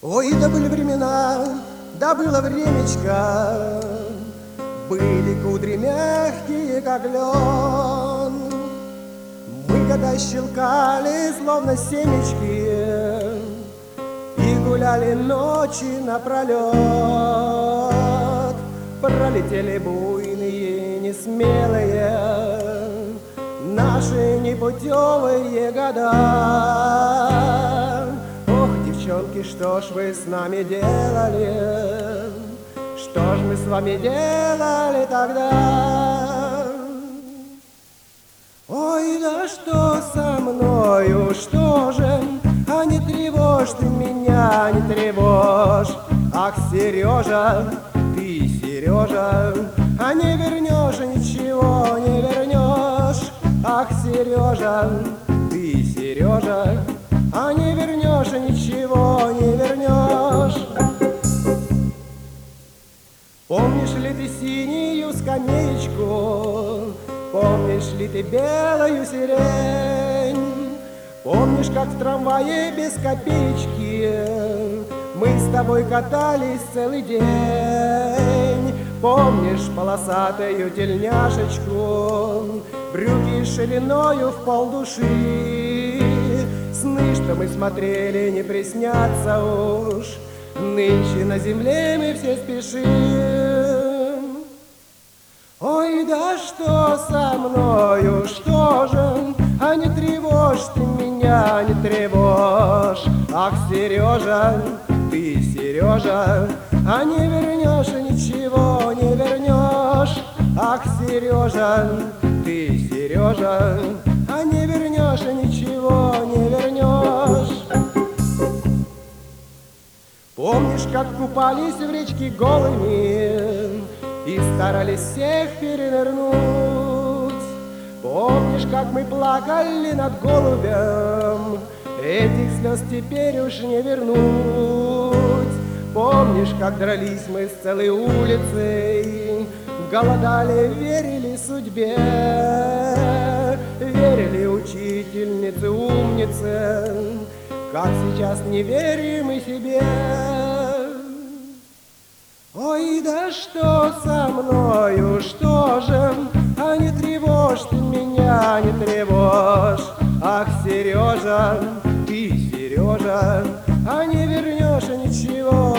Ой, да были времена, да было времечко, были кудри мягкие, как лен. Мы года щелкали, словно семечки, и гуляли ночи напролет. Пролетели буйные, несмелые наши непутевые года. Ох, девчонки, что ж вы с нами делали? Что ж мы с вами делали тогда? Ой, да что со мною, что же? А не тревожь ты меня, не тревожь. Ах, Сережа, ты, Сережа, а не вернешь, ничего не вернешь. Ах, Сережа, ты, Сережа, а не вернешь, ничего не вернешь. Помнишь ли ты синюю скамеечку? Помнишь ли ты белую сирень? Помнишь, как в трамвае без копеечки мы с тобой катались целый день? Помнишь полосатую тельняшечку, брюки шириною в полдуши? Сны, что мы смотрели, не приснятся уж, нынче на земле мы все спешим. Ой, да что со мною, что же? А не тревожь ты меня, не тревожь. Ах, Сережа, ты, Сережа, а не вернешь, ничего не вернешь. Ах, Сережа, ты, Сережа, а не вернешь, ничего не вернешь. Помнишь, как купались в речке голыми и старались всех перевернуть? Помнишь, как мы плакали над голубем? Этих слез теперь уж не вернуть. Помнишь, как дрались мы с целой улицей, голодали, верили судьбе, верили учительнице, умнице, как сейчас не верим и себе. Ой, да что со мною, что же? А не тревожь ты меня, не тревожь. Ах, Сережа, ты, Сережа, а не вернешь, ничего